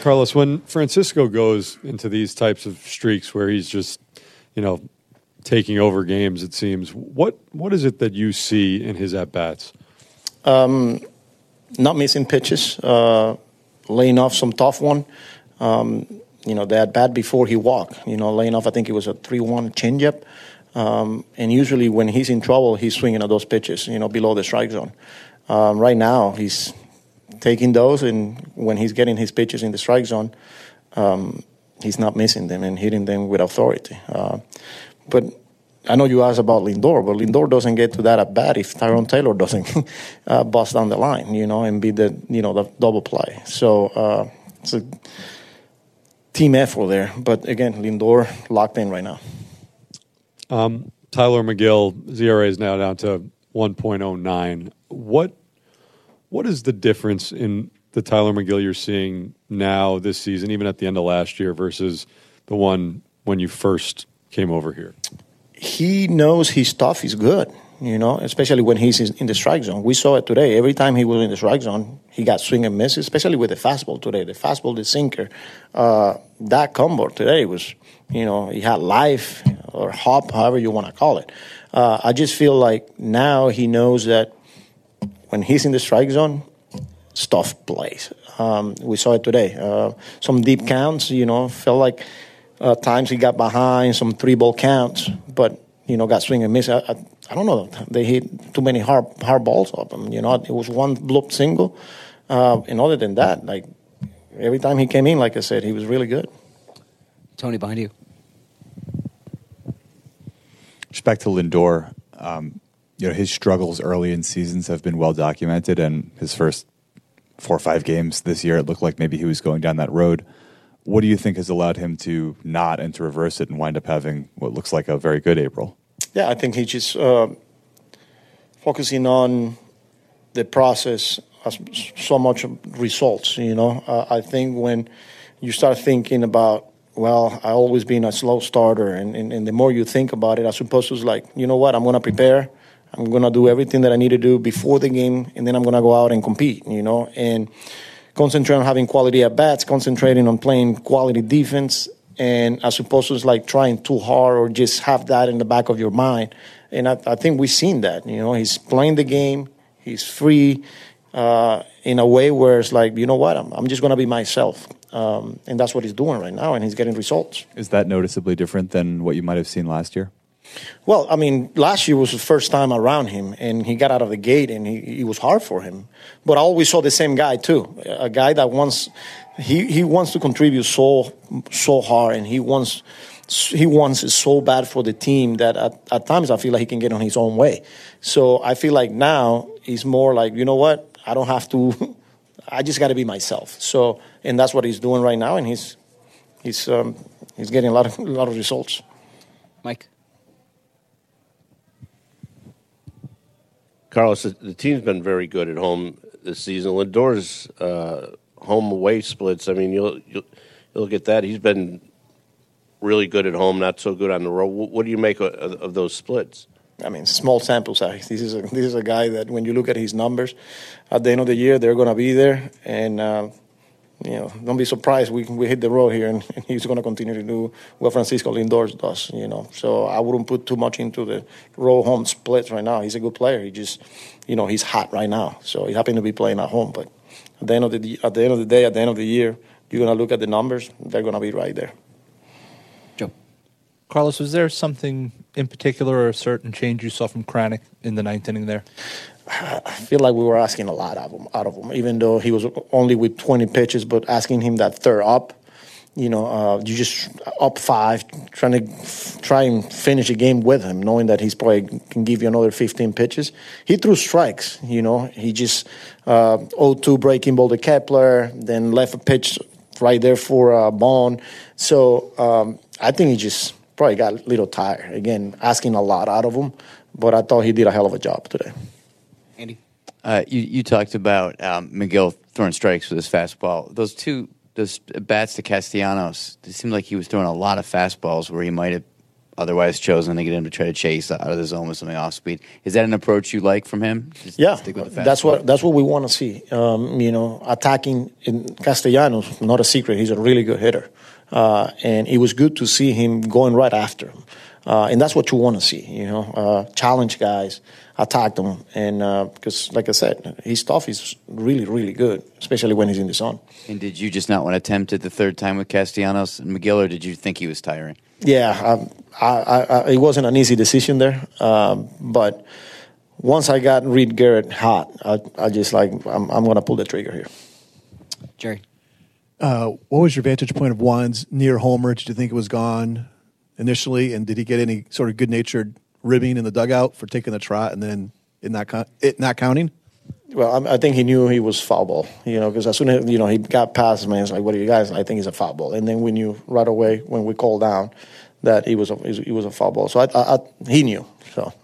Carlos, when Francisco goes into these types of streaks where he's just, taking over games, it seems, what is it that you see in his at-bats? Not missing pitches, laying off some tough one. The at-bat before he walked, laying off, I think it was a 3-1 changeup. And usually when he's in trouble, he's swinging at those pitches, below the strike zone. Right now, he's taking those, and when he's getting his pitches in the strike zone, he's not missing them and hitting them with authority. But I know you asked about Lindor, but Lindor doesn't get to that at bat if Tyrone Taylor doesn't bust down the line, and be the double play. So it's a team effort there. But again, Lindor locked in right now. Tyler McGill, ERA is now down to 1.09. What is the difference in the Tyler McGill you're seeing now this season, even at the end of last year, versus the one when you first came over here? He knows his stuff is good, especially when he's in the strike zone. We saw it today. Every time he was in the strike zone, he got swing and misses, especially with the fastball today. The fastball, the sinker, that combo today was, he had life or hop, however you want to call it. I just feel like now he knows that when he's in the strike zone, stuff plays. We saw it today. Some deep counts, felt like times he got behind, some 3-ball counts, but, got swing and miss. I don't know. They hit too many hard balls of him. It was one bloop single. And other than that, like, every time he came in, like I said, he was really good. Tony, behind you. Just back to Lindor, his struggles early in seasons have been well documented, and his first 4 or 5 games this year, it looked like maybe he was going down that road. What do you think has allowed him to not and to reverse it and wind up having what looks like a very good April? Yeah, I think he's just focusing on the process as so much results, I think when you start thinking about, well, I've always been a slow starter, and the more you think about it, as opposed to like, you know what, I'm going to prepare. I'm going to do everything that I need to do before the game, and then I'm going to go out and compete, and concentrate on having quality at-bats, concentrating on playing quality defense, and as opposed to like trying too hard or just have that in the back of your mind. And I think we've seen that, he's playing the game, he's free in a way where it's like, you know what, I'm just going to be myself. And that's what he's doing right now, and he's getting results. Is that noticeably different than what you might have seen last year? Well, I mean, last year was the first time around him, and he got out of the gate, and it was hard for him. But I always saw the same guy, too, a guy that wants to contribute so hard, and he wants it so bad for the team that at times I feel like he can get on his own way. So I feel like now he's more like, you know what, I don't have to – I just got to be myself. So, and that's what he's doing right now, and he's getting a lot of results. Mike? Carlos, the team's been very good at home this season. Lindor's home-away splits, I mean, you look at that. He's been really good at home, not so good on the road. What do you make of those splits? I mean, small sample size. This is a guy that when you look at his numbers, at the end of the year, they're going to be there. And, don't be surprised we hit the road here, and he's going to continue to do what Francisco Lindor does, So I wouldn't put too much into the road home splits right now. He's a good player. He just, he's hot right now. So he happened to be playing at home. But at the end of the day, at the end of the year, you're going to look at the numbers. They're going to be right there. Joe. Carlos, was there something in particular or a certain change you saw from Kranick in the 9th inning there? I feel like we were asking a lot out of him, even though he was only with 20 pitches, but asking him that third up, you just up 5, try and finish a game with him, knowing that he's probably can give you another 15 pitches. He threw strikes, he just 0-2 breaking ball to Kepler, then left a pitch right there for Bond. So I think he just probably got a little tired. Again, asking a lot out of him, but I thought he did a hell of a job today. Andy? You talked about McGill throwing strikes with his fastball. Those bats to Castellanos, it seemed like he was throwing a lot of fastballs where he might have otherwise chosen to get him to try to chase out of the zone with something off speed. Is that an approach you like from him? Just Yeah, stick with the that's what we want to see. Attacking in Castellanos, not a secret. He's a really good hitter, and it was good to see him going right after him. And that's what you want to see. Challenge guys, attack them, and because, like I said, his stuff is really, really good, especially when he's in the zone. And did you just not want to attempt it the third time with Castellanos and McGill, or did you think he was tiring? Yeah, it wasn't an easy decision there, but once I got Reed Garrett hot, I just I'm going to pull the trigger here. Jerry. What was your vantage point of Juan's near homer? Did you think it was gone initially, and did he get any sort of good-natured ribbing in the dugout for taking the trot and then it not counting? Well, I think he knew he was foul ball, because as soon as, he got past me, it's like, what are you guys? I think he's a foul ball. And then we knew right away when we called down that he was a foul ball. So he knew. So